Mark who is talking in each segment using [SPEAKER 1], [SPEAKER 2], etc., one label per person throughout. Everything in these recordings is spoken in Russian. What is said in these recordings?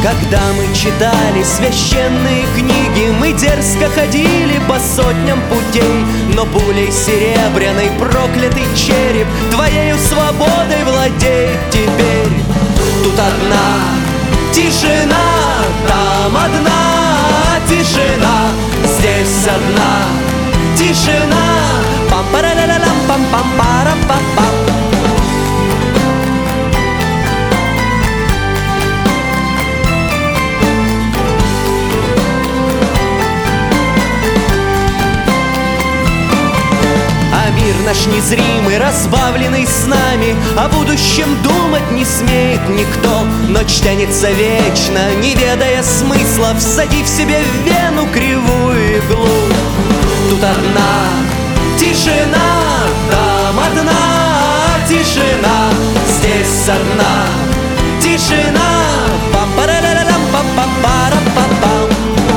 [SPEAKER 1] Когда мы читали священные книги, мы дерзко ходили по сотням путей, но пулей серебряной проклятый череп твоею свободой владеет теперь. Тут одна тишина, там одна тишина, здесь одна тишина. Пам-паралалам, пам-пам-пара-пам-пам. Мир наш незримый, разбавленный с нами, о будущем думать не смеет никто. Ночь тянется вечно, не ведая смысла, всадив себе в вену кривую иглу. Тут одна тишина, там одна тишина, здесь одна тишина. Пам-паралалам, пам-пам-пара-пам-пам.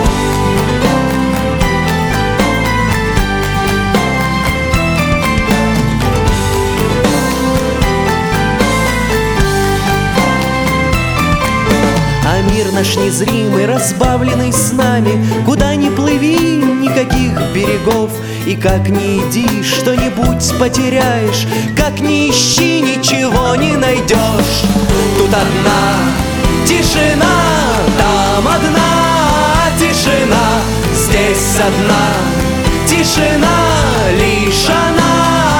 [SPEAKER 1] А мир наш незримый, разбавленный с нами, куда ни плыви, никаких берегов. И как ни иди, что-нибудь потеряешь, как ни ищи, ничего не найдешь. Тут одна тишина, там одна тишина, здесь одна тишина, лишь она